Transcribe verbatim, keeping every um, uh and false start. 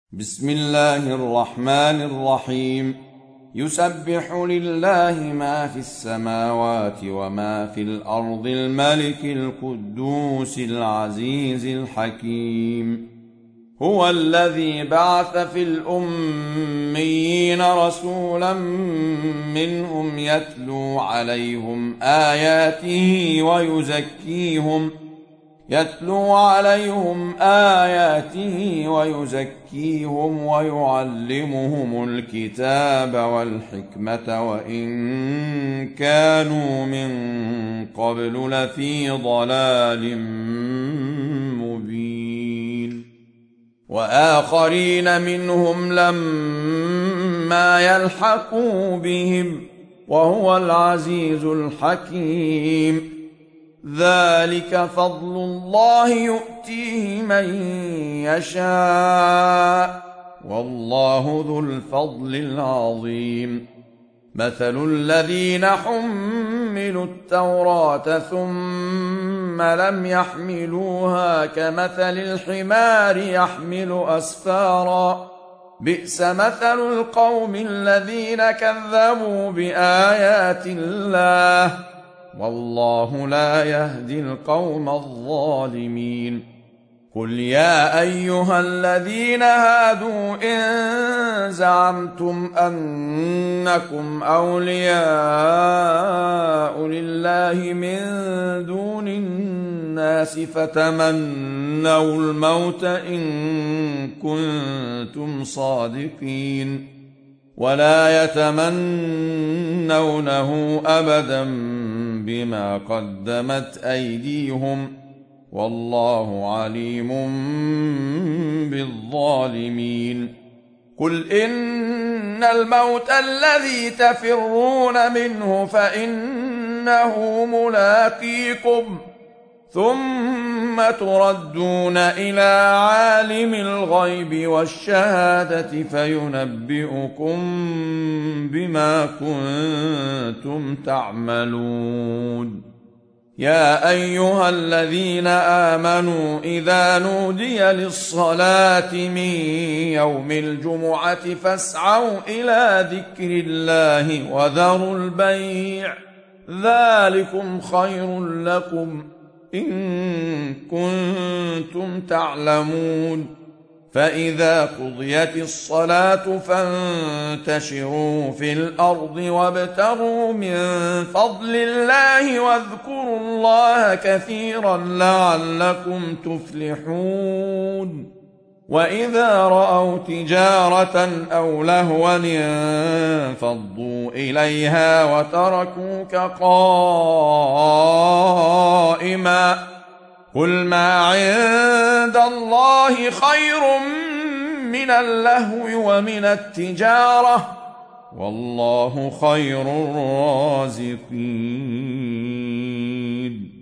بسم الله الرحمن الرحيم. يسبح لله ما في السماوات وما في الأرض الملك القدوس العزيز الحكيم. هو الذي بعث في الأميين رسولا منهم يتلو عليهم آياته ويزكيهم يتلو عليهم آياته ويزكيهم ويعلمهم الكتاب والحكمة وإن كانوا من قبل لفي ضلال مبين. وآخرين منهم لما يلحقوا بهم وهو العزيز الحكيم. ذلك فضل الله يؤتيه من يشاء والله ذو الفضل العظيم. مثل الذين حملوا التوراة ثم لم يحملوها كمثل الحمار يحمل أسفارا بئس مثل القوم الذين كذبوا بآيات الله والله لا يهدي القوم الظالمين. قل يا أيها الذين هادوا إن زعمتم أنكم أولياء لله من دون الناس فتمنوا الموت إن كنتم صادقين ولا يتمنونه أبدا بما قدمت أيديهم والله عليم بالظالمين. قل إن الموت الذي تفرون منه فإنه ملاقيكم ثم تردون إلى عالم الغيب والشهادة فينبئكم بما كنتم تعملون. يا أيها الذين آمنوا إذا نودي للصلاة من يوم الجمعة فاسعوا إلى ذكر الله وذروا البيع ذلكم خير لكم إن كنتم تعلمون. فإذا قضيت الصلاة فانتشروا في الأرض وابتغوا من فضل الله واذكروا الله كثيرا لعلكم تفلحون. وإذا رأوا تجارة أو لهوا انفضوا إليها وتركوك قائما قل ما عند الله خير من اللهو ومن التجارة والله خير الرازقين.